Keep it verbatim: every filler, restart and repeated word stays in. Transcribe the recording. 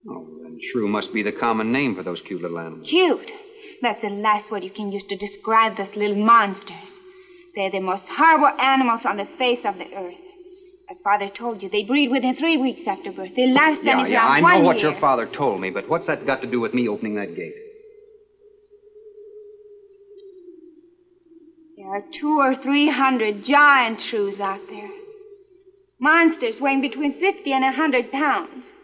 Oh, then shrew must be the common name for those cute little animals. Cute? That's the last word you can use to describe those little monsters. They're the most horrible animals on the face of the earth. As Father told you, they breed within three weeks after birth. Their lifespan yeah, is yeah, around I one know what year. your father told me, but what's that got to do with me opening that gate? There are two or three hundred giant shrews out there. Monsters weighing between fifty and a hundred pounds.